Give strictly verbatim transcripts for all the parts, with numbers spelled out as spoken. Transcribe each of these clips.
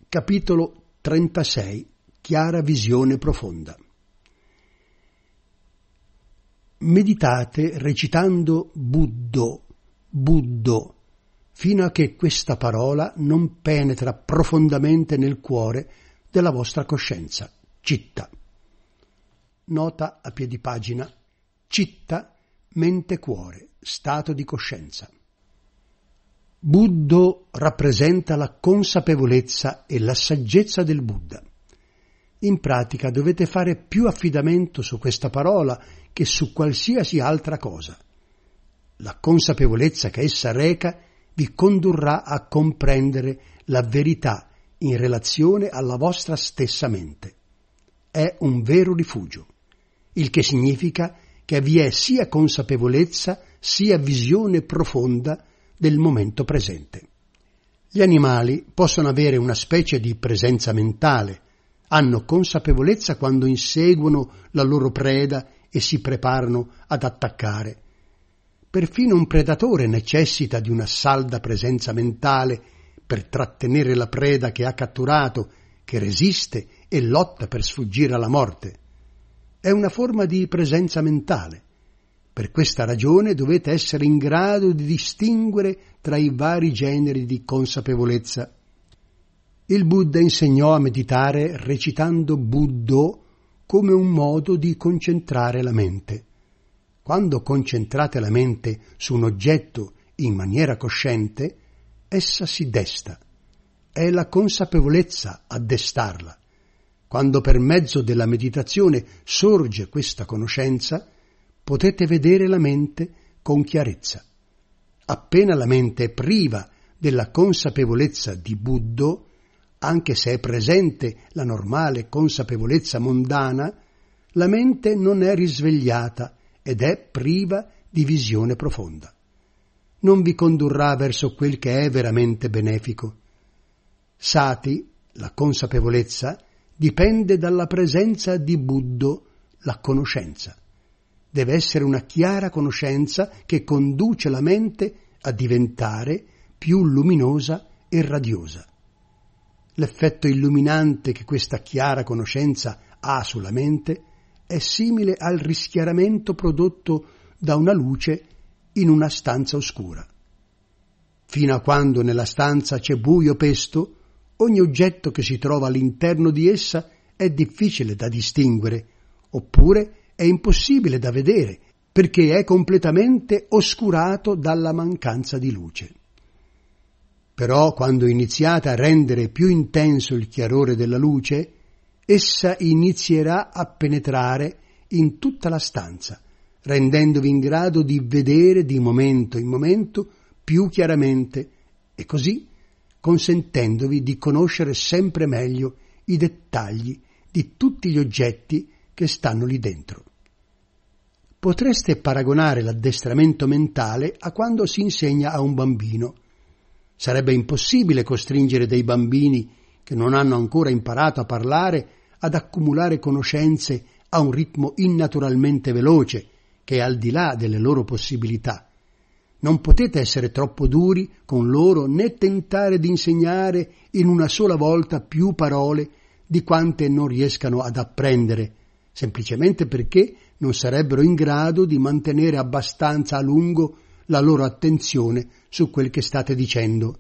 Capitolo trentasei. Chiara visione profonda. Meditate recitando Buddho, Buddho, fino a che questa parola non penetra profondamente nel cuore della vostra coscienza, citta. Nota a piedi pagina, citta, mente-cuore, stato di coscienza. Buddho rappresenta la consapevolezza e la saggezza del Buddha. In pratica dovete fare più affidamento su questa parola che su qualsiasi altra cosa. La consapevolezza che essa reca vi condurrà a comprendere la verità in relazione alla vostra stessa mente. È un vero rifugio, il che significa che vi è sia consapevolezza sia visione profonda del momento presente. Gli animali possono avere una specie di presenza mentale, hanno consapevolezza quando inseguono la loro preda e si preparano ad attaccare. Perfino un predatore necessita di una salda presenza mentale per trattenere la preda che ha catturato, che resiste e lotta per sfuggire alla morte. È una forma di presenza mentale. Per questa ragione dovete essere in grado di distinguere tra i vari generi di consapevolezza. Il Buddha insegnò a meditare recitando Buddho come un modo di concentrare la mente. Quando concentrate la mente su un oggetto in maniera cosciente, essa si desta. È la consapevolezza a destarla. Quando per mezzo della meditazione sorge questa conoscenza, potete vedere la mente con chiarezza. Appena la mente è priva della consapevolezza di Buddho, anche se è presente la normale consapevolezza mondana, la mente non è risvegliata ed è priva di visione profonda. Non vi condurrà verso quel che è veramente benefico. Sati, la consapevolezza, dipende dalla presenza di Buddho, la conoscenza. Deve essere una chiara conoscenza che conduce la mente a diventare più luminosa e radiosa. L'effetto illuminante che questa chiara conoscenza ha sulla mente è simile al rischiaramento prodotto da una luce in una stanza oscura. Fino a quando nella stanza c'è buio pesto, ogni oggetto che si trova all'interno di essa è difficile da distinguere, oppure è impossibile da vedere, perché è completamente oscurato dalla mancanza di luce. Però quando iniziate a rendere più intenso il chiarore della luce, essa inizierà a penetrare in tutta la stanza, rendendovi in grado di vedere di momento in momento più chiaramente e così consentendovi di conoscere sempre meglio i dettagli di tutti gli oggetti che stanno lì dentro. Potreste paragonare l'addestramento mentale a quando si insegna a un bambino. Sarebbe impossibile costringere dei bambini che non hanno ancora imparato a parlare ad accumulare conoscenze a un ritmo innaturalmente veloce, che è al di là delle loro possibilità. Non potete essere troppo duri con loro né tentare di insegnare in una sola volta più parole di quante non riescano ad apprendere, semplicemente perché non sarebbero in grado di mantenere abbastanza a lungo la loro attenzione su quel che state dicendo.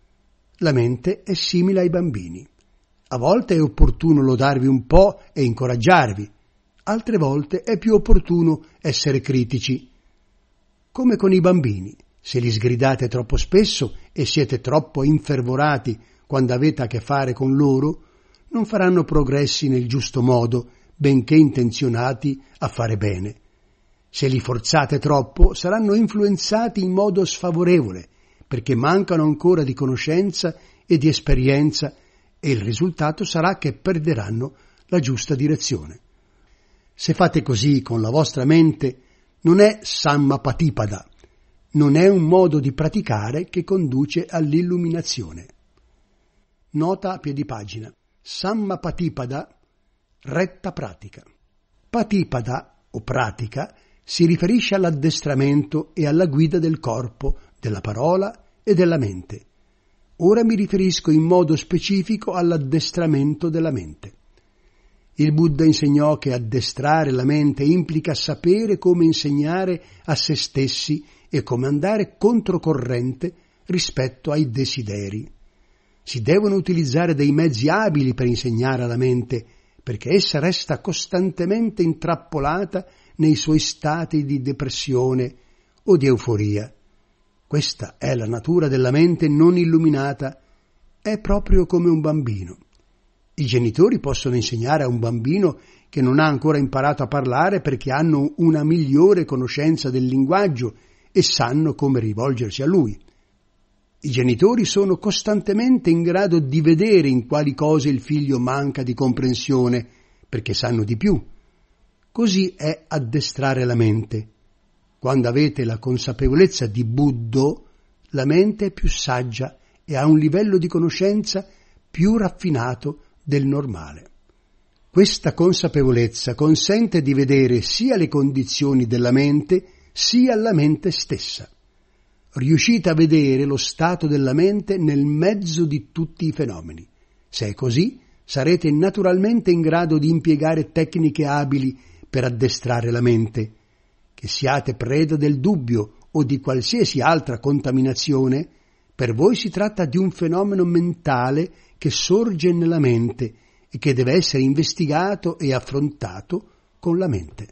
La mente è simile ai bambini. A volte è opportuno lodarvi un po' e incoraggiarvi, altre volte è più opportuno essere critici. Come con i bambini, se li sgridate troppo spesso e siete troppo infervorati quando avete a che fare con loro, non faranno progressi nel giusto modo, benché intenzionati a fare bene. Se li forzate troppo, saranno influenzati in modo sfavorevole, perché mancano ancora di conoscenza e di esperienza, e il risultato sarà che perderanno la giusta direzione. Se fate così con la vostra mente, non è sammapatipada, non è un modo di praticare che conduce all'illuminazione. Nota a piedi pagina. Sammapatipada, retta pratica. Patipada, o pratica, si riferisce all'addestramento e alla guida del corpo, della parola e della mente. Ora mi riferisco in modo specifico all'addestramento della mente. Il Buddha insegnò che addestrare la mente implica sapere come insegnare a se stessi e come andare controcorrente rispetto ai desideri. Si devono utilizzare dei mezzi abili per insegnare alla mente, perché essa resta costantemente intrappolata nei suoi stati di depressione o di euforia. Questa è la natura della mente non illuminata, è proprio come un bambino. I genitori possono insegnare a un bambino che non ha ancora imparato a parlare perché hanno una migliore conoscenza del linguaggio e sanno come rivolgersi a lui. I genitori sono costantemente in grado di vedere in quali cose il figlio manca di comprensione, perché sanno di più. Così è addestrare la mente. Quando avete la consapevolezza di Buddho, la mente è più saggia e ha un livello di conoscenza più raffinato del normale. Questa consapevolezza consente di vedere sia le condizioni della mente sia la mente stessa. Riuscite a vedere lo stato della mente nel mezzo di tutti i fenomeni. Se è così, sarete naturalmente in grado di impiegare tecniche abili per addestrare la mente. Che siate preda del dubbio o di qualsiasi altra contaminazione, per voi si tratta di un fenomeno mentale che sorge nella mente e che deve essere investigato e affrontato con la mente.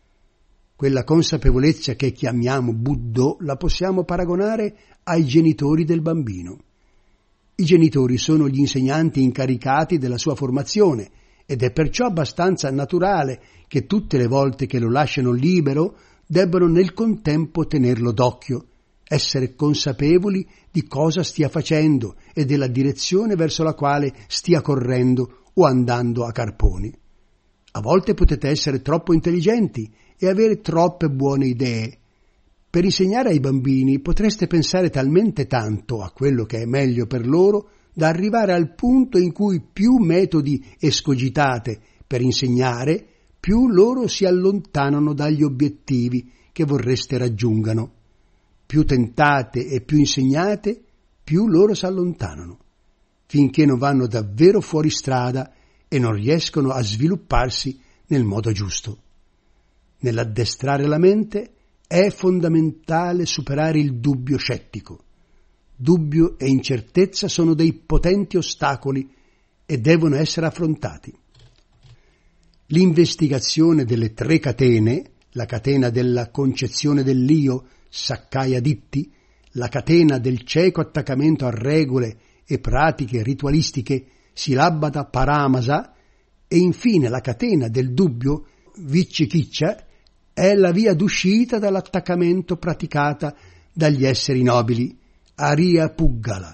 Quella consapevolezza che chiamiamo Buddho la possiamo paragonare ai genitori del bambino. I genitori sono gli insegnanti incaricati della sua formazione ed è perciò abbastanza naturale che tutte le volte che lo lasciano libero debbano nel contempo tenerlo d'occhio, essere consapevoli di cosa stia facendo e della direzione verso la quale stia correndo o andando a carponi. A volte potete essere troppo intelligenti e avere troppe buone idee. Per insegnare ai bambini potreste pensare talmente tanto a quello che è meglio per loro da arrivare al punto in cui più metodi escogitate per insegnare, più loro si allontanano dagli obiettivi che vorreste raggiungano. Più tentate e più insegnate, più loro si allontanano, finché non vanno davvero fuori strada e non riescono a svilupparsi nel modo giusto. Nell'addestrare la mente è fondamentale superare il dubbio scettico. Dubbio e incertezza sono dei potenti ostacoli e devono essere affrontati. L'investigazione delle tre catene, la catena della concezione dell'io, Sakkaya Ditti, la catena del cieco attaccamento a regole e pratiche ritualistiche, Silabhata Paramasa, e infine la catena del dubbio, Vicikiccha, è la via d'uscita dall'attaccamento praticata dagli esseri nobili, Ariya Puggala.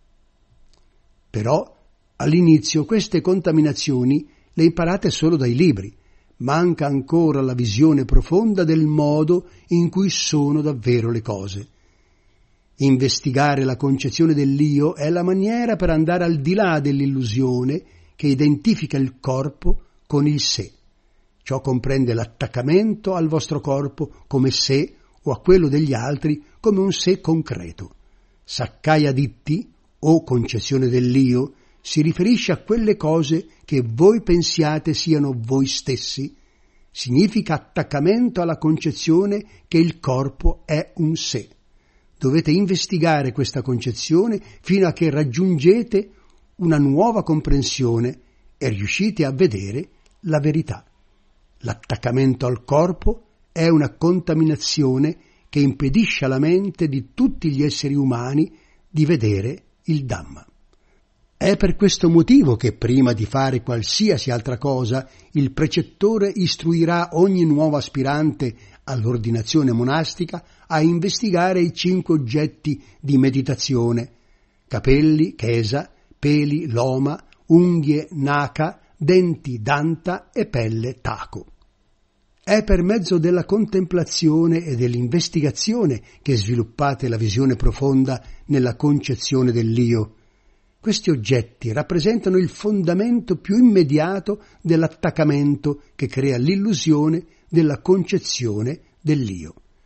Però all'inizio queste contaminazioni le imparate solo dai libri. Manca ancora la visione profonda del modo in cui sono davvero le cose. Investigare la concezione dell'io è la maniera per andare al di là dell'illusione che identifica il corpo con il sé. Ciò comprende l'attaccamento al vostro corpo come sé o a quello degli altri come un sé concreto. Sakkaya Ditti, o concezione dell'io, si riferisce a quelle cose che voi pensiate siano voi stessi. Significa attaccamento alla concezione che il corpo è un sé. Dovete investigare questa concezione fino a che raggiungete una nuova comprensione e riuscite a vedere la verità. L'attaccamento al corpo è una contaminazione che impedisce alla mente di tutti gli esseri umani di vedere il Dhamma. È per questo motivo che prima di fare qualsiasi altra cosa il precettore istruirà ogni nuovo aspirante all'ordinazione monastica a investigare i cinque oggetti di meditazione: capelli, kesa, peli, loma, unghie, naka, denti, danta e pelle, taco. È per mezzo della contemplazione e dell'investigazione che sviluppate la visione profonda nella concezione dell'io. Questi oggetti rappresentano il fondamento più immediato dell'attaccamento che crea l'illusione della concezione dell'io.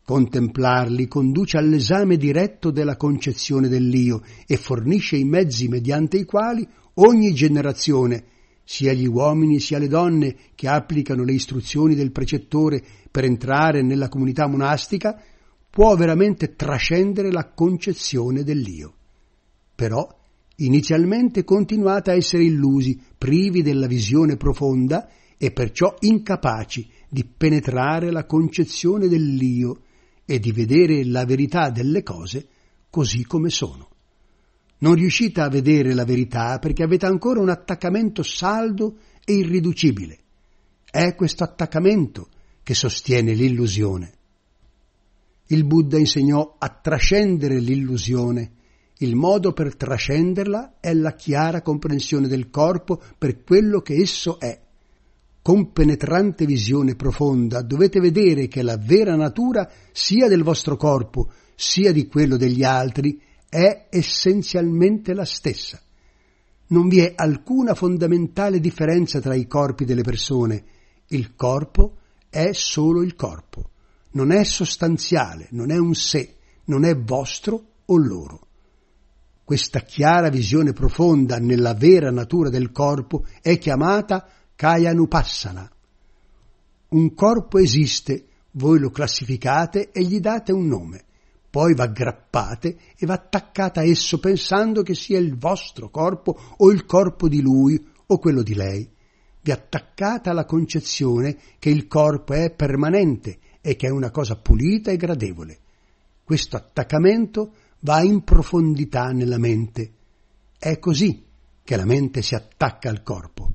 Contemplarli conduce all'esame diretto della concezione dell'io e fornisce i mezzi mediante i quali ogni generazione, sia gli uomini sia le donne che applicano le istruzioni del precettore per entrare nella comunità monastica, può veramente trascendere la concezione dell'io. Però inizialmente continuate a essere illusi, privi della visione profonda e perciò incapaci di penetrare la concezione dell'io e di vedere la verità delle cose così come sono. Non riuscite a vedere la verità perché avete ancora un attaccamento saldo e irriducibile. È questo attaccamento che sostiene l'illusione. Il Buddha insegnò a trascendere l'illusione. Il modo per trascenderla è la chiara comprensione del corpo per quello che esso è. Con penetrante visione profonda dovete vedere che la vera natura sia del vostro corpo, sia di quello degli altri, è essenzialmente la stessa. Non vi è alcuna fondamentale differenza tra i corpi delle persone. Il corpo è solo il corpo. Non è sostanziale, non è un sé, non è vostro o loro. Questa chiara visione profonda nella vera natura del corpo è chiamata Kayanupassana. Un corpo esiste, voi lo classificate e gli date un nome, poi v'aggrappate e v'attaccate a esso pensando che sia il vostro corpo o il corpo di lui o quello di lei. Vi attaccate alla concezione che il corpo è permanente e che è una cosa pulita e gradevole. Questo attaccamento va in profondità nella mente. È così che la mente si attacca al corpo.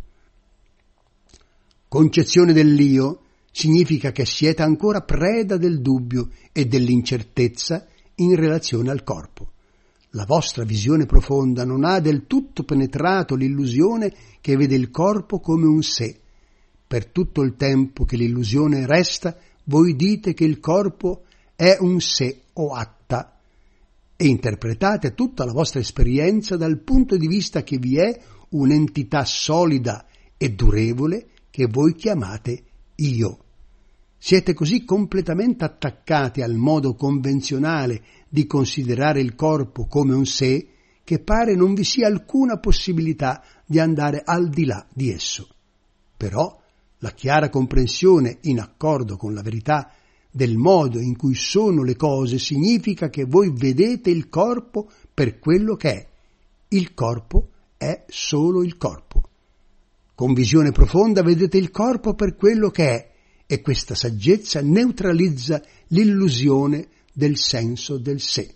Concezione dell'io significa che siete ancora preda del dubbio e dell'incertezza in relazione al corpo. La vostra visione profonda non ha del tutto penetrato l'illusione che vede il corpo come un sé. Per tutto il tempo che l'illusione resta, voi dite che il corpo è un sé o atta e interpretate tutta la vostra esperienza dal punto di vista che vi è un'entità solida e durevole che voi chiamate io. Siete così completamente attaccati al modo convenzionale di considerare il corpo come un sé che pare non vi sia alcuna possibilità di andare al di là di esso. Però la chiara comprensione in accordo con la verità del modo in cui sono le cose significa che voi vedete il corpo per quello che è. Il corpo è solo il corpo. Con visione profonda vedete il corpo per quello che è e questa saggezza neutralizza l'illusione del senso del sé.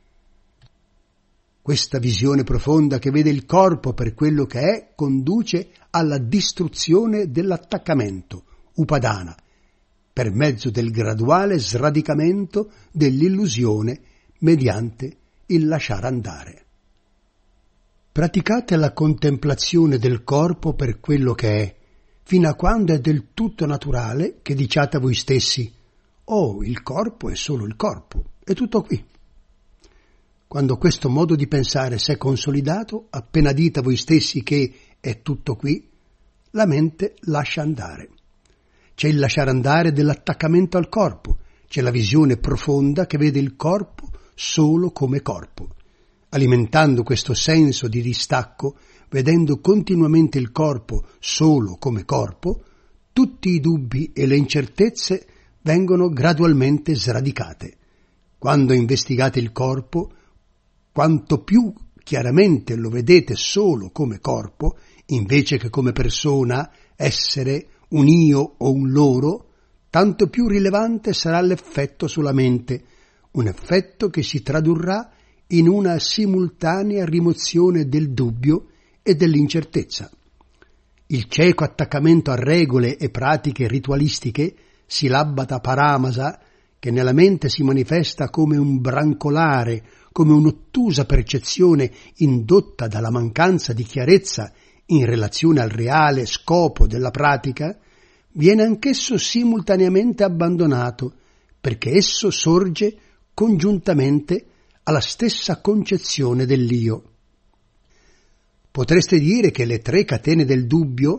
Questa visione profonda che vede il corpo per quello che è conduce alla distruzione dell'attaccamento, upadana, per mezzo del graduale sradicamento dell'illusione mediante il lasciare andare. Praticate la contemplazione del corpo per quello che è, fino a quando è del tutto naturale che diciate a voi stessi: «Oh, il corpo è solo il corpo, è tutto qui». Quando questo modo di pensare s'è consolidato, appena dite a voi stessi che è tutto qui, la mente lascia andare. C'è il lasciare andare dell'attaccamento al corpo, c'è la visione profonda che vede il corpo solo come corpo. Alimentando questo senso di distacco, vedendo continuamente il corpo solo come corpo, tutti i dubbi e le incertezze vengono gradualmente sradicate. Quando investigate il corpo, quanto più chiaramente lo vedete solo come corpo, invece che come persona, essere, un io o un loro, tanto più rilevante sarà l'effetto sulla mente, un effetto che si tradurrà in una simultanea rimozione del dubbio e dell'incertezza. Il cieco attaccamento a regole e pratiche ritualistiche, silabata paramasa, che nella mente si manifesta come un brancolare, come un'ottusa percezione indotta dalla mancanza di chiarezza in relazione al reale scopo della pratica, viene anch'esso simultaneamente abbandonato, perché esso sorge congiuntamente alla stessa concezione dell'io. Potreste dire che le tre catene del dubbio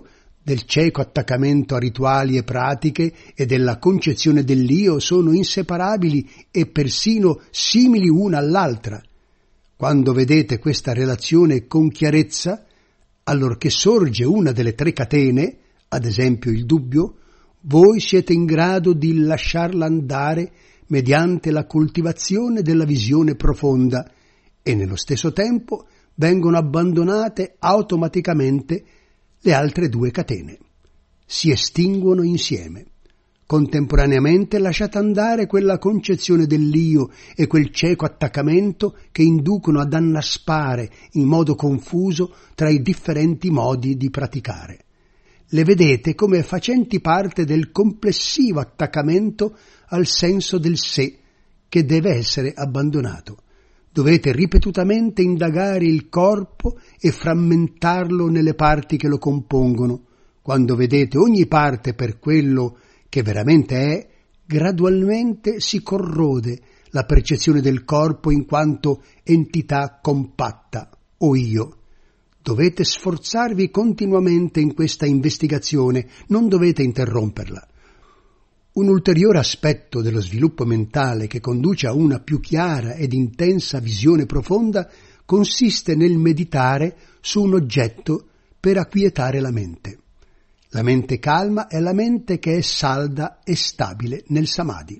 del cieco attaccamento a rituali e pratiche e della concezione dell'io sono inseparabili e persino simili una all'altra. Quando vedete questa relazione con chiarezza, allorché sorge una delle tre catene, ad esempio il dubbio, voi siete in grado di lasciarla andare mediante la coltivazione della visione profonda e nello stesso tempo vengono abbandonate automaticamente le altre due catene. Si estinguono insieme. Contemporaneamente lasciate andare quella concezione dell'io e quel cieco attaccamento che inducono ad annaspare in modo confuso tra i differenti modi di praticare. Le vedete come facenti parte del complessivo attaccamento al senso del sé che deve essere abbandonato. Dovete ripetutamente indagare il corpo e frammentarlo nelle parti che lo compongono. Quando vedete ogni parte per quello che veramente è, gradualmente si corrode la percezione del corpo in quanto entità compatta o io. Dovete sforzarvi continuamente in questa investigazione, non dovete interromperla. Un ulteriore aspetto dello sviluppo mentale che conduce a una più chiara ed intensa visione profonda consiste nel meditare su un oggetto per acquietare la mente. La mente calma è la mente che è salda e stabile nel samadhi.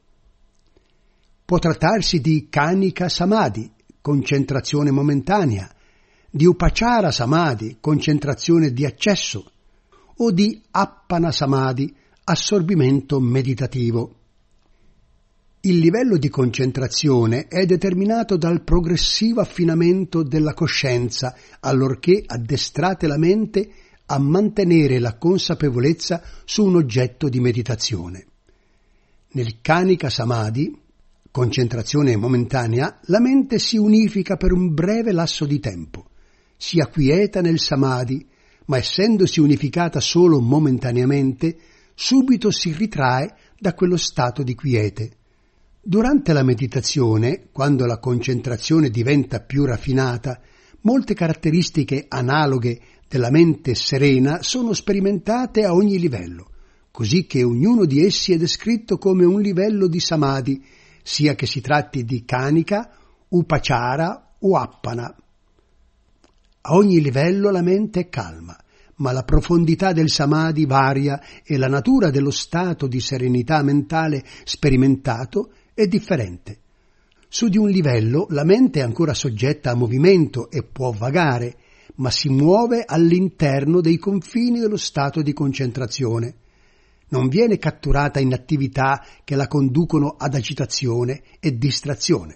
Può trattarsi di kanika samadhi, concentrazione momentanea, di upachara samadhi, concentrazione di accesso, o di appana samadhi, assorbimento meditativo. Il livello di concentrazione è determinato dal progressivo affinamento della coscienza, allorché addestrate la mente a mantenere la consapevolezza su un oggetto di meditazione. Nel kanika samadhi, concentrazione momentanea, la mente si unifica per un breve lasso di tempo, si acquieta nel samadhi, ma essendosi unificata solo momentaneamente, subito si ritrae da quello stato di quiete. Durante la meditazione, quando la concentrazione diventa più raffinata, molte caratteristiche analoghe della mente serena sono sperimentate a ogni livello, così che ognuno di essi è descritto come un livello di samadhi, sia che si tratti di kanika, upachara o appana. A ogni livello la mente è calma, ma la profondità del samadhi varia e la natura dello stato di serenità mentale sperimentato è differente. Su di un livello la mente è ancora soggetta a movimento e può vagare, ma si muove all'interno dei confini dello stato di concentrazione. Non viene catturata in attività che la conducono ad agitazione e distrazione.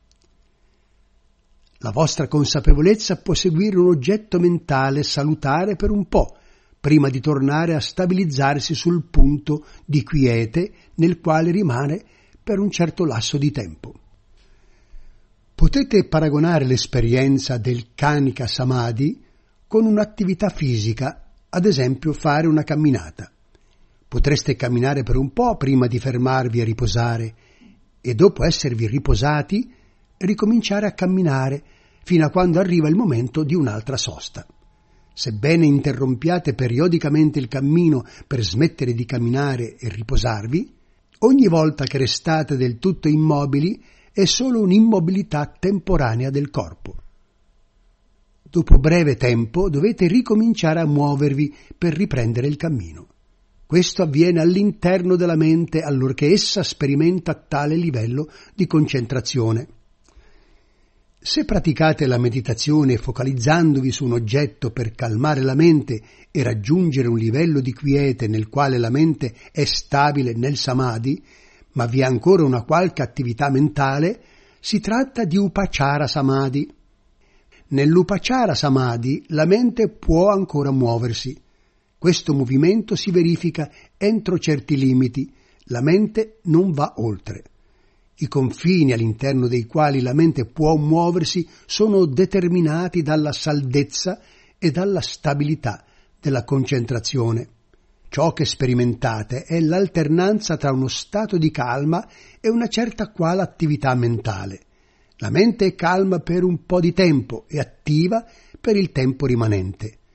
La vostra consapevolezza può seguire un oggetto mentale salutare per un po', prima di tornare a stabilizzarsi sul punto di quiete nel quale rimane per un certo lasso di tempo. Potete paragonare l'esperienza del kanika samadhi con un'attività fisica, ad esempio fare una camminata. Potreste camminare per un po' prima di fermarvi a riposare e dopo esservi riposati ricominciare a camminare fino a quando arriva il momento di un'altra sosta. Sebbene interrompiate periodicamente il cammino per smettere di camminare e riposarvi, ogni volta che restate del tutto immobili è solo un'immobilità temporanea del corpo. Dopo breve tempo dovete ricominciare a muovervi per riprendere il cammino. Questo avviene all'interno della mente allorché essa sperimenta tale livello di concentrazione. Se praticate la meditazione focalizzandovi su un oggetto per calmare la mente e raggiungere un livello di quiete nel quale la mente è stabile nel samadhi, ma vi è ancora una qualche attività mentale, si tratta di upachara samadhi. Nell'upachara samadhi la mente può ancora muoversi. Questo movimento si verifica entro certi limiti, la mente non va oltre. I confini all'interno dei quali la mente può muoversi sono determinati dalla saldezza e dalla stabilità della concentrazione. Ciò che sperimentate è l'alternanza tra uno stato di calma e una certa quale attività mentale. La mente è calma per un po' di tempo e attiva per il tempo rimanente.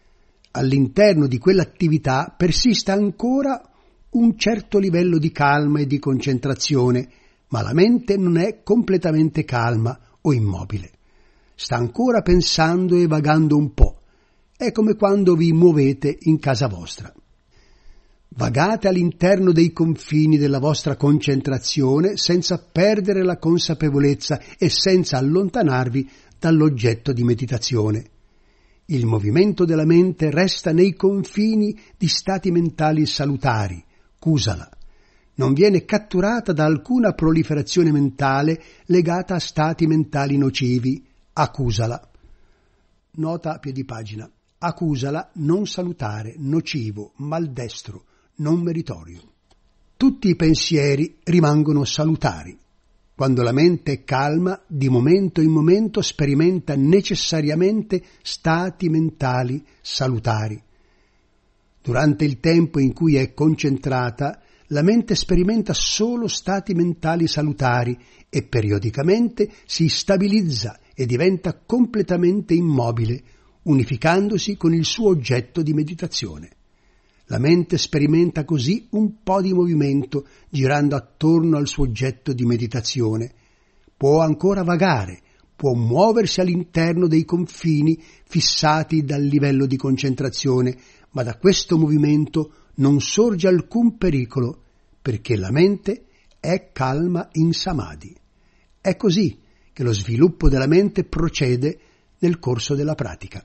all'interno di quell'attività persista ancora un certo livello di calma e di concentrazione, ma la mente non è completamente calma o immobile. Sta ancora pensando e vagando un po'. È come quando vi muovete in casa vostra. Vagate all'interno dei confini della vostra concentrazione senza perdere la consapevolezza e senza allontanarvi dall'oggetto di meditazione. Il movimento della mente resta nei confini di stati mentali salutari, kusala. Non viene catturata da alcuna proliferazione mentale legata a stati mentali nocivi, akusala. Nota a piedi pagina. Akusala, non salutare, nocivo, maldestro, non meritorio. Tutti i pensieri rimangono salutari. Quando la mente è calma, di momento in momento sperimenta necessariamente stati mentali salutari. Durante il tempo in cui è concentrata, la mente sperimenta solo stati mentali salutari e periodicamente si stabilizza e diventa completamente immobile, unificandosi con il suo oggetto di meditazione. La mente sperimenta così un po' di movimento girando attorno al suo oggetto di meditazione. Può ancora vagare, può muoversi all'interno dei confini fissati dal livello di concentrazione, ma da questo movimento non sorge alcun pericolo, perché la mente è calma in samadhi. È così che lo sviluppo della mente procede nel corso della pratica.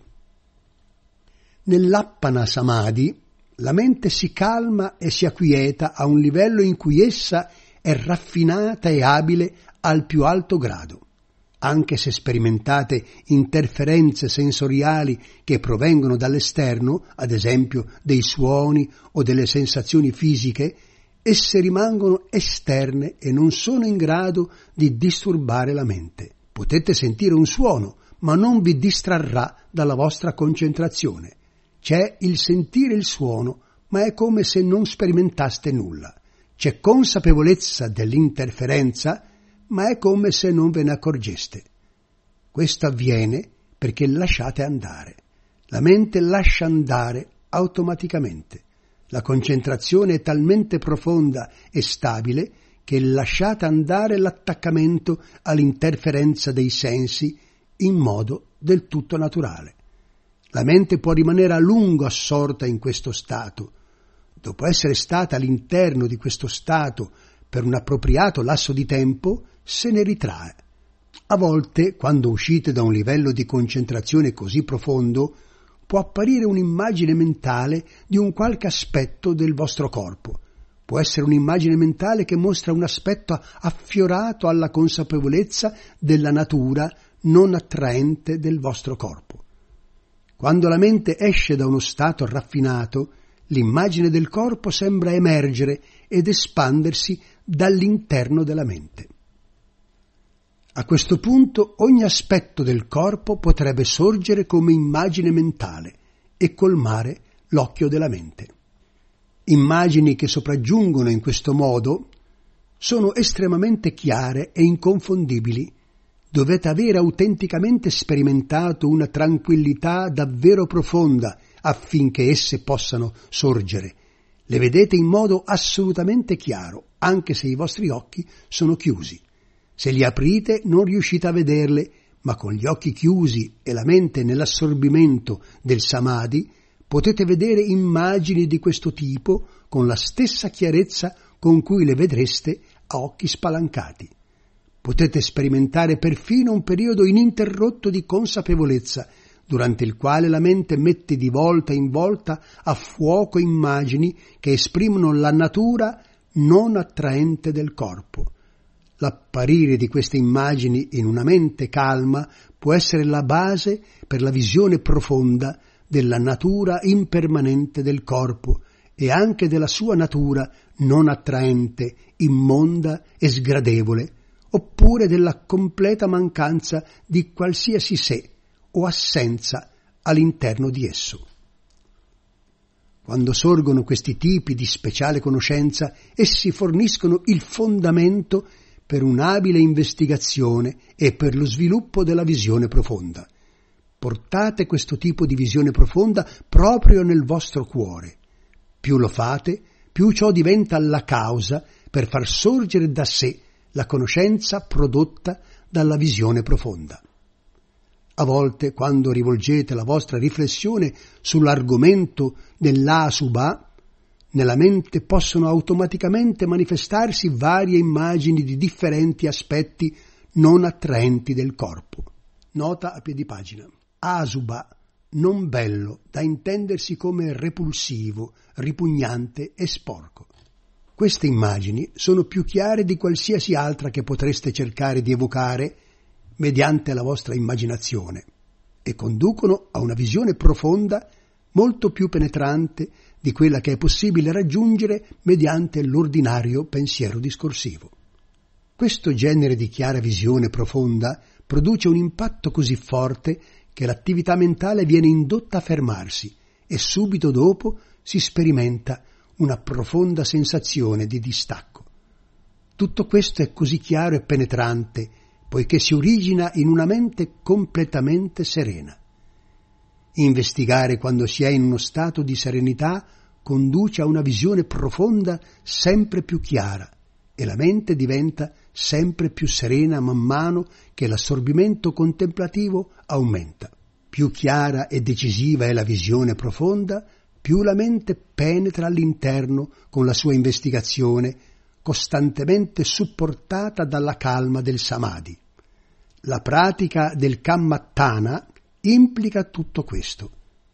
Nell'appana samadhi la mente si calma e si acquieta a un livello in cui essa è raffinata e abile al più alto grado. Anche se sperimentate interferenze sensoriali che provengono dall'esterno, ad esempio dei suoni o delle sensazioni fisiche, esse rimangono esterne e non sono in grado di disturbare la mente. Potete sentire un suono, ma non vi distrarrà dalla vostra concentrazione. C'è il sentire il suono, ma è come se non sperimentaste nulla. C'è consapevolezza dell'interferenza, ma è come se non ve ne accorgeste. Questo avviene perché lasciate andare. La mente lascia andare automaticamente. La concentrazione è talmente profonda e stabile che lasciate andare l'attaccamento all'interferenza dei sensi in modo del tutto naturale. La mente può rimanere a lungo assorta in questo stato. Dopo essere stata all'interno di questo stato per un appropriato lasso di tempo, se ne ritrae. A volte, quando uscite da un livello di concentrazione così profondo, può apparire un'immagine mentale di un qualche aspetto del vostro corpo. Può essere un'immagine mentale che mostra un aspetto affiorato alla consapevolezza della natura non attraente del vostro corpo. Quando la mente esce da uno stato raffinato, l'immagine del corpo sembra emergere ed espandersi dall'interno della mente. A questo punto ogni aspetto del corpo potrebbe sorgere come immagine mentale e colmare l'occhio della mente. Immagini che sopraggiungono in questo modo sono estremamente chiare e inconfondibili. Dovete avere autenticamente sperimentato una tranquillità davvero profonda affinché esse possano sorgere. Le vedete in modo assolutamente chiaro, anche se i vostri occhi sono chiusi. Se li aprite non riuscite a vederle, ma con gli occhi chiusi e la mente nell'assorbimento del samadhi potete vedere immagini di questo tipo con la stessa chiarezza con cui le vedreste a occhi spalancati. Potete sperimentare perfino un periodo ininterrotto di consapevolezza, durante il quale la mente mette di volta in volta a fuoco immagini che esprimono la natura non attraente del corpo. L'apparire di queste immagini in una mente calma può essere la base per la visione profonda della natura impermanente del corpo e anche della sua natura non attraente, immonda e sgradevole, oppure della completa mancanza di qualsiasi sé o assenza all'interno di esso. Quando sorgono questi tipi di speciale conoscenza, essi forniscono il fondamento per un'abile investigazione e per lo sviluppo della visione profonda. portate questo tipo di visione profonda proprio nel vostro cuore. Più lo fate, più ciò diventa la causa per far sorgere da sé la conoscenza prodotta dalla visione profonda. A volte, quando rivolgete la vostra riflessione sull'argomento dell'A sub A, nella mente possono automaticamente manifestarsi varie immagini di differenti aspetti non attraenti del corpo. Nota a piedi pagina. A sub A, non bello, da intendersi come repulsivo, ripugnante e sporco. Queste immagini sono più chiare di qualsiasi altra che potreste cercare di evocare mediante la vostra immaginazione e conducono a una visione profonda molto più penetrante di quella che è possibile raggiungere mediante l'ordinario pensiero discorsivo. Questo genere di chiara visione profonda produce un impatto così forte che l'attività mentale viene indotta a fermarsi e subito dopo si sperimenta una profonda sensazione di distacco. Tutto questo è così chiaro e penetrante poiché si origina in una mente completamente serena. Investigare quando si è in uno stato di serenità conduce a una visione profonda sempre più chiara e la mente diventa sempre più serena man mano che l'assorbimento contemplativo aumenta. Più chiara e decisiva è la visione profonda, più la mente penetra all'interno con la sua investigazione, costantemente supportata dalla calma del samadhi. La pratica del kammatthana implica tutto questo.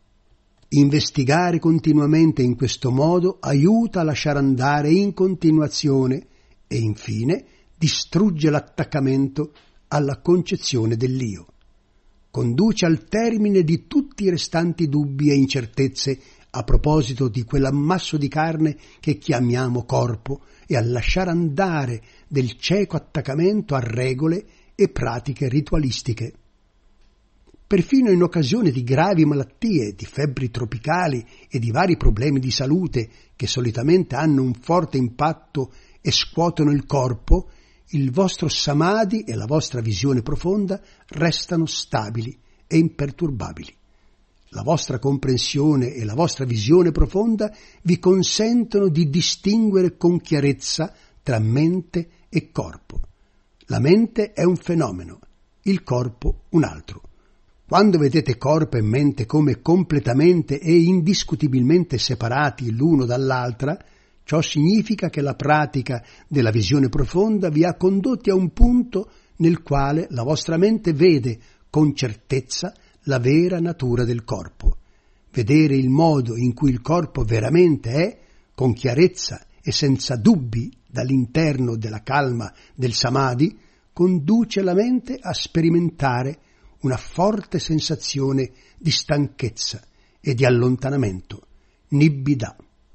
Investigare continuamente in questo modo aiuta a lasciare andare in continuazione e infine distrugge l'attaccamento alla concezione dell'io. Conduce al termine di tutti i restanti dubbi e incertezze a proposito di quell'ammasso di carne che chiamiamo corpo e al lasciare andare del cieco attaccamento a regole e pratiche ritualistiche. Perfino in occasione di gravi malattie, di febbri tropicali e di vari problemi di salute che solitamente hanno un forte impatto e scuotono il corpo, il vostro samadhi e la vostra visione profonda restano stabili e imperturbabili. La vostra comprensione e la vostra visione profonda vi consentono di distinguere con chiarezza tra mente e corpo. La mente è un fenomeno, il corpo un altro. Quando vedete corpo e mente come completamente e indiscutibilmente separati l'uno dall'altra, ciò significa che la pratica della visione profonda vi ha condotti a un punto nel quale la vostra mente vede con certezza la vera natura del corpo. Vedere il modo in cui il corpo veramente è, con chiarezza e senza dubbi dall'interno della calma del samadhi, conduce la mente a sperimentare una forte sensazione di stanchezza e di allontanamento, nibbida.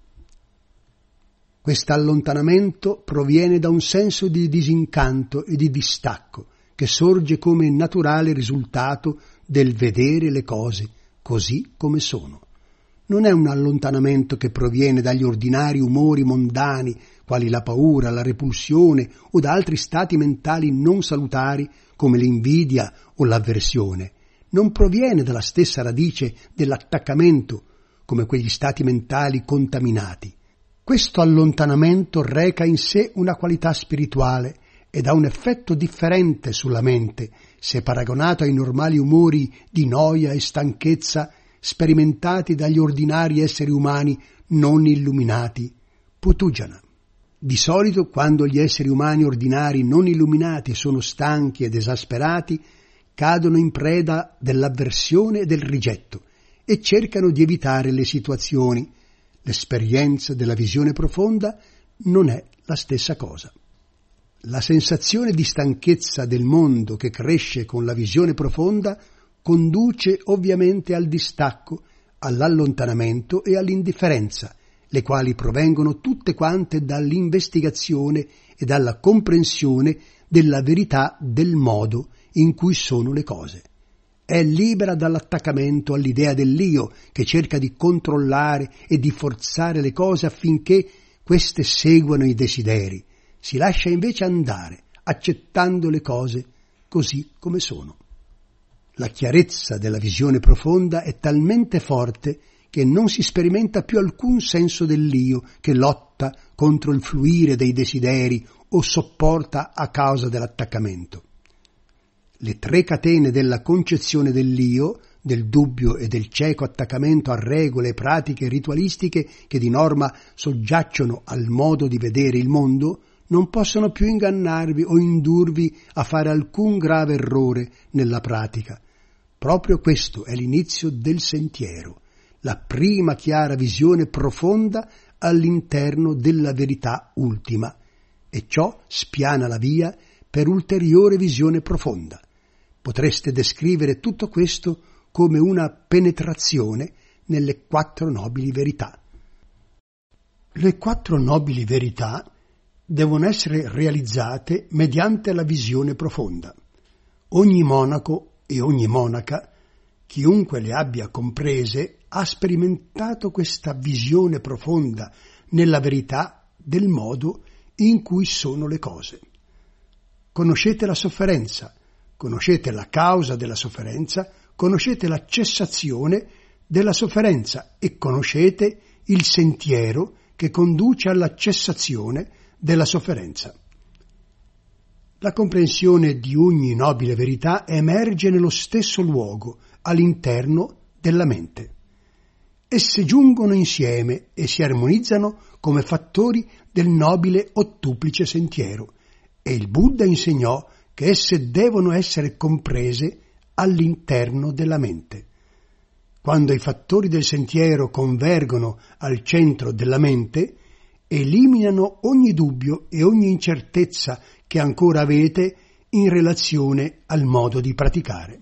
Questo allontanamento proviene da un senso di disincanto e di distacco che sorge come naturale risultato del vedere le cose così come sono. Non è un allontanamento che proviene dagli ordinari umori mondani, quali la paura, la repulsione o da altri stati mentali non salutari come l'invidia o l'avversione. Non proviene dalla stessa radice dell'attaccamento, come quegli stati mentali contaminati. Questo allontanamento reca in sé una qualità spirituale ed ha un effetto differente sulla mente se paragonato ai normali umori di noia e stanchezza sperimentati dagli ordinari esseri umani non illuminati, putujana. Di solito, quando gli esseri umani ordinari non illuminati sono stanchi ed esasperati, cadono in preda dell'avversione e del rigetto e cercano di evitare le situazioni. L'esperienza della visione profonda non è la stessa cosa. La sensazione di stanchezza del mondo che cresce con la visione profonda conduce ovviamente al distacco, all'allontanamento e all'indifferenza, le quali provengono tutte quante dall'investigazione e dalla comprensione della verità del modo in cui sono le cose. È libera dall'attaccamento all'idea dell'io che cerca di controllare e di forzare le cose affinché queste seguano i desideri. Si lascia invece andare, accettando le cose così come sono. La chiarezza della visione profonda è talmente forte che non si sperimenta più alcun senso dell'io che lotta contro il fluire dei desideri o sopporta a causa dell'attaccamento. Le tre catene della concezione dell'io, del dubbio e del cieco attaccamento a regole e pratiche ritualistiche che di norma soggiacciono al modo di vedere il mondo, non possono più ingannarvi o indurvi a fare alcun grave errore nella pratica. Proprio questo è l'inizio del sentiero, la prima chiara visione profonda all'interno della verità ultima, e ciò spiana la via per ulteriore visione profonda. Potreste descrivere tutto questo come una penetrazione nelle quattro nobili verità. Le quattro nobili verità devono essere realizzate mediante la visione profonda. Ogni monaco e ogni monaca, chiunque le abbia comprese, ha sperimentato questa visione profonda nella verità del modo in cui sono le cose. Conoscete la sofferenza, conoscete la causa della sofferenza, conoscete la cessazione della sofferenza e conoscete il sentiero che conduce alla cessazione della sofferenza. La comprensione di ogni nobile verità emerge nello stesso luogo, all'interno della mente. Esse giungono insieme e si armonizzano come fattori del nobile ottuplice sentiero, e il Buddha insegnò che esse devono essere comprese all'interno della mente. Quando i fattori del sentiero convergono al centro della mente, eliminano ogni dubbio e ogni incertezza che ancora avete in relazione al modo di praticare.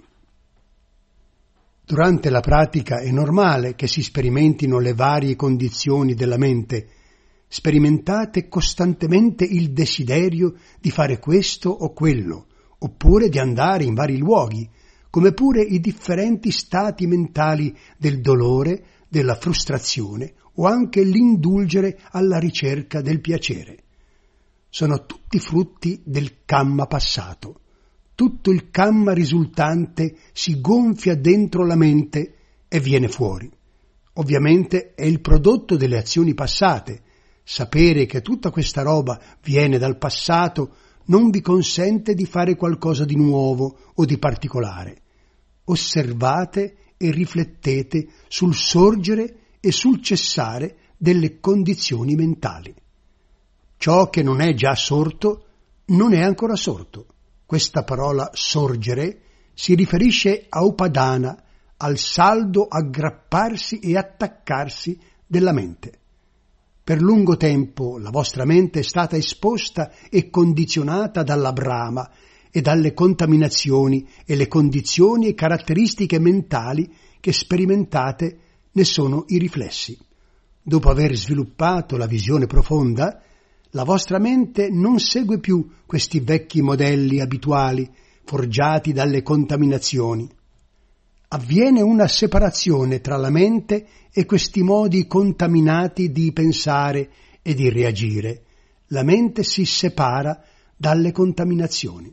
Durante la pratica è normale che si sperimentino le varie condizioni della mente. Sperimentate costantemente il desiderio di fare questo o quello, oppure di andare in vari luoghi, come pure i differenti stati mentali del dolore, della frustrazione o anche l'indulgere alla ricerca del piacere. Sono tutti frutti del kamma passato. Tutto il kamma risultante si gonfia dentro la mente e viene fuori. Ovviamente è il prodotto delle azioni passate. Sapere che tutta questa roba viene dal passato non vi consente di fare qualcosa di nuovo o di particolare. Osservate e riflettete sul sorgere e sul cessare delle condizioni mentali. Ciò che non è già sorto non è ancora sorto. Questa parola sorgere si riferisce a upadana, al saldo aggrapparsi e attaccarsi della mente. Per lungo tempo la vostra mente è stata esposta e condizionata dalla brama e dalle contaminazioni, e le condizioni e caratteristiche mentali che sperimentate ne sono i riflessi. Dopo aver sviluppato la visione profonda, la vostra mente non segue più questi vecchi modelli abituali forgiati dalle contaminazioni. Avviene una separazione tra la mente e questi modi contaminati di pensare e di reagire. La mente si separa dalle contaminazioni.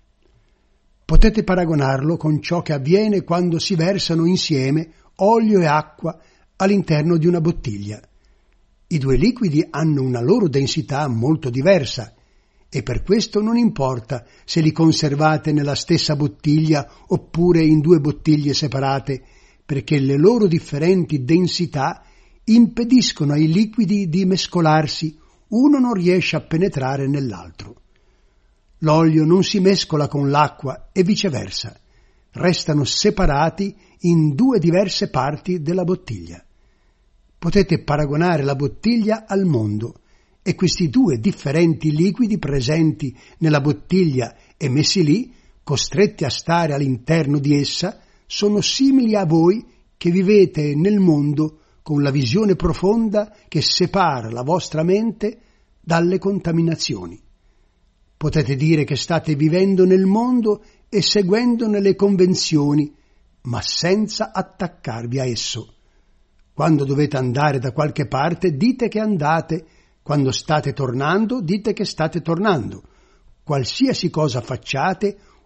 Potete paragonarlo con ciò che avviene quando si versano insieme olio e acqua all'interno di una bottiglia. I due liquidi hanno una loro densità molto diversa e per questo non importa se li conservate nella stessa bottiglia oppure in due bottiglie separate, perché le loro differenti densità impediscono ai liquidi di mescolarsi, uno non riesce a penetrare nell'altro. L'olio non si mescola con l'acqua e viceversa, restano separati in due diverse parti della bottiglia. Potete paragonare la bottiglia al mondo e questi due differenti liquidi presenti nella bottiglia e messi lì, costretti a stare all'interno di essa, sono simili a voi che vivete nel mondo con la visione profonda che separa la vostra mente dalle contaminazioni. Potete dire che state vivendo nel mondo e seguendone le convenzioni, ma senza attaccarvi a esso. Quando dovete andare da qualche parte, dite che andate. Quando state tornando, dite che state tornando. Qualsiasi cosa facciate,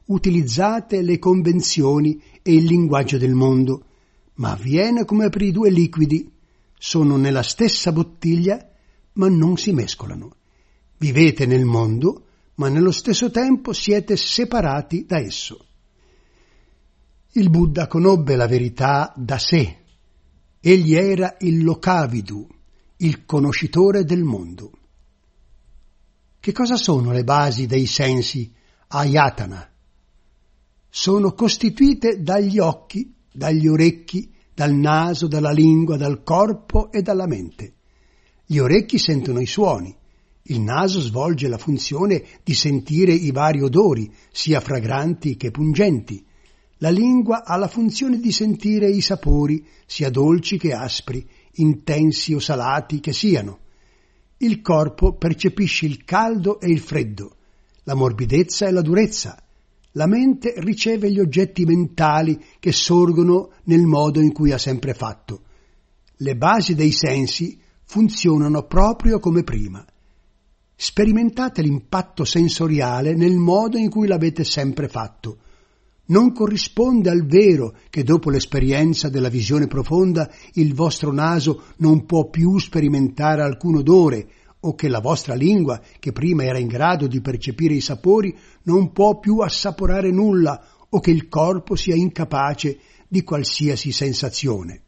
utilizzate le convenzioni e il linguaggio del mondo, ma avviene come per i due liquidi. Sono nella stessa bottiglia, ma non si mescolano. Vivete nel mondo, ma nello stesso tempo siete separati da esso. Il Buddha conobbe la verità da sé. Egli era il Lokavidu, il conoscitore del mondo. Che cosa sono le basi dei sensi ayatana? Sono costituite dagli occhi, dagli orecchi, dal naso, dalla lingua, dal corpo e dalla mente. Gli orecchi sentono i suoni, il naso svolge la funzione di sentire i vari odori, sia fragranti che pungenti. La lingua ha la funzione di sentire i sapori, sia dolci che aspri, intensi o salati che siano. Il corpo percepisce il caldo e il freddo, la morbidezza e la durezza. La mente riceve gli oggetti mentali che sorgono nel modo in cui ha sempre fatto. Le basi dei sensi funzionano proprio come prima. Sperimentate l'impatto sensoriale nel modo in cui l'avete sempre fatto. Non corrisponde al vero che dopo l'esperienza della visione profonda il vostro naso non può più sperimentare alcun odore, o che la vostra lingua, che prima era in grado di percepire i sapori, non può più assaporare nulla, o che il corpo sia incapace di qualsiasi sensazione.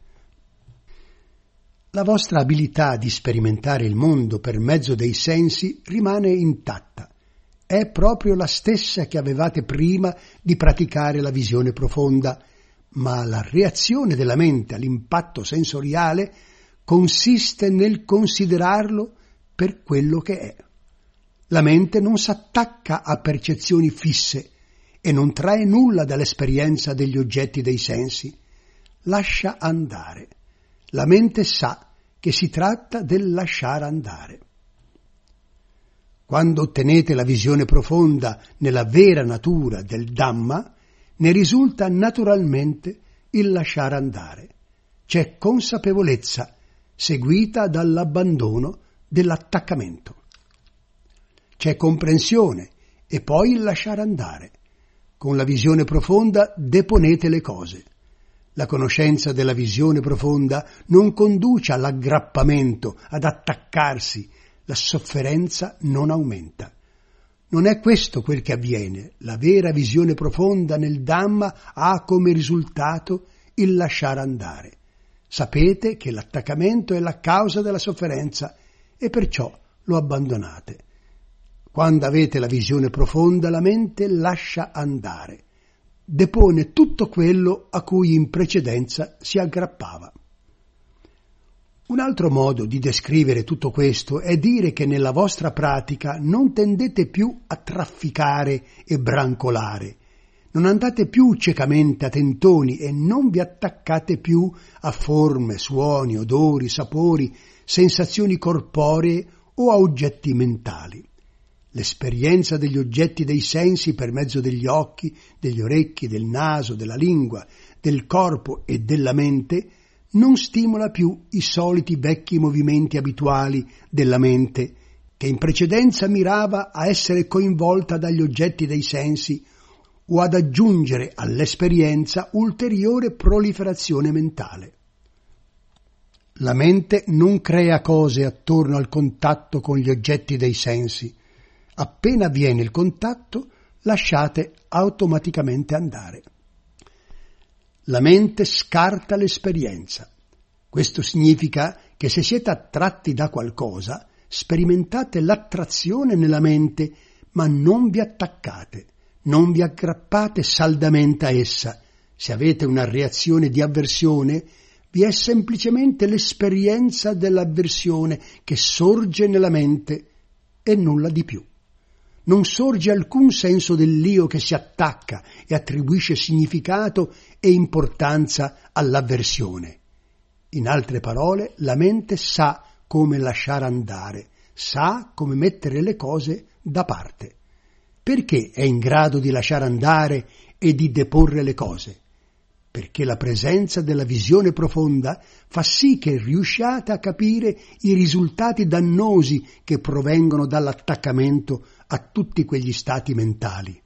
La vostra abilità di sperimentare il mondo per mezzo dei sensi rimane intatta. È proprio la stessa che avevate prima di praticare la visione profonda, ma la reazione della mente all'impatto sensoriale consiste nel considerarlo per quello che è. La mente non s'attacca a percezioni fisse e non trae nulla dall'esperienza degli oggetti dei sensi. Lascia andare. La mente sa che si tratta del lasciare andare. Quando ottenete la visione profonda nella vera natura del Dhamma, ne risulta naturalmente il lasciare andare. C'è consapevolezza seguita dall'abbandono dell'attaccamento. C'è comprensione e poi il lasciare andare. Con la visione profonda deponete le cose. La conoscenza della visione profonda non conduce all'aggrappamento, ad attaccarsi. La sofferenza non aumenta. Non è questo quel che avviene. La vera visione profonda nel Dhamma ha come risultato il lasciare andare. Sapete che l'attaccamento è la causa della sofferenza e perciò lo abbandonate. Quando avete la visione profonda, la mente lascia andare. Depone tutto quello a cui in precedenza si aggrappava. Un altro modo di descrivere tutto questo è dire che nella vostra pratica non tendete più a trafficare e brancolare, non andate più ciecamente a tentoni e non vi attaccate più a forme, suoni, odori, sapori, sensazioni corporee o a oggetti mentali. L'esperienza degli oggetti dei sensi per mezzo degli occhi, degli orecchi, del naso, della lingua, del corpo e della mente non stimola più i soliti vecchi movimenti abituali della mente, che in precedenza mirava a essere coinvolta dagli oggetti dei sensi o ad aggiungere all'esperienza ulteriore proliferazione mentale. La mente non crea cose attorno al contatto con gli oggetti dei sensi. Appena avviene il contatto, lasciate automaticamente andare. La mente scarta l'esperienza. Questo significa che se siete attratti da qualcosa, sperimentate l'attrazione nella mente, ma non vi attaccate, non vi aggrappate saldamente a essa. Se avete una reazione di avversione, vi è semplicemente l'esperienza dell'avversione che sorge nella mente e nulla di più. Non sorge alcun senso dell'io che si attacca e attribuisce significato e importanza all'avversione. In altre parole, la mente sa come lasciare andare, sa come mettere le cose da parte. Perché è in grado di lasciare andare e di deporre le cose? Perché la presenza della visione profonda fa sì che riusciate a capire i risultati dannosi che provengono dall'attaccamento a tutti quegli stati mentali.